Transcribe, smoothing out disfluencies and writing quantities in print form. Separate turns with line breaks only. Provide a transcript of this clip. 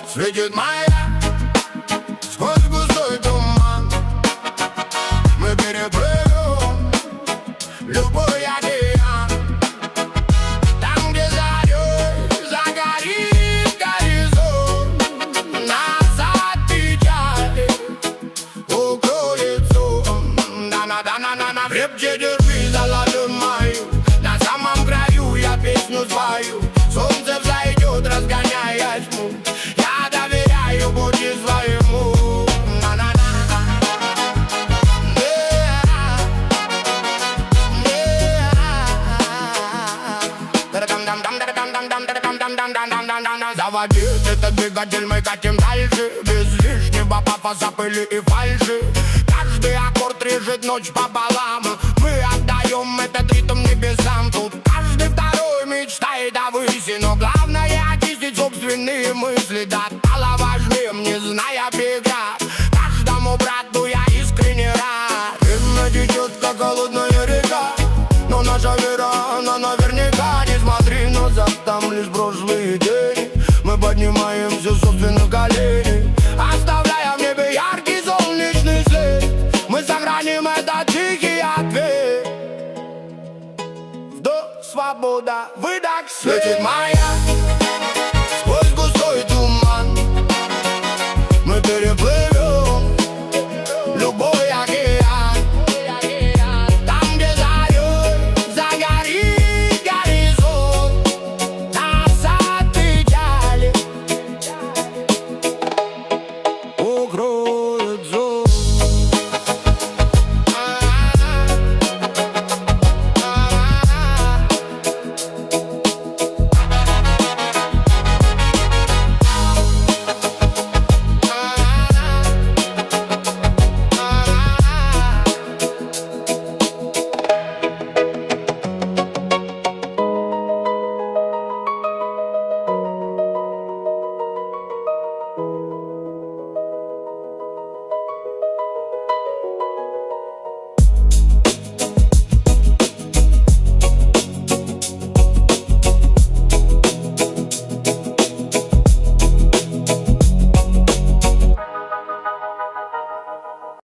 Светит моя сквозь густой туман. Мы переплывем любой океан. Там, где зарей загорит горизонт, нас от печали укроет сон. Да-на-да-на-на-на, крепче держи за ладонь мою. На самом краю я песню свою. Солнце взойдет, разгоняя тьму. Я доверяю пути своему. Заводит этот двигатель, мы катим дальше. Без лишнего пафоса, пыли и фальши. Каждый аккорд режет ночь пополам. Мы отдаем этот ритм небесам. Тут каждый второй мечтает о выси. Но главное очистить собственные мысли. Да стало важнее, не зная бега. Каждому брату я искренне рад. Время течет, как холодная река. Но наша вера, она наверняка. Не смотри назад, там лишь прошлые дни. Мы поднимаемся с собственных коленей, оставляя в небе яркий солнечный след. Мы сохраним этот тихий ответ. Вдох, свобода, выдох, светит моя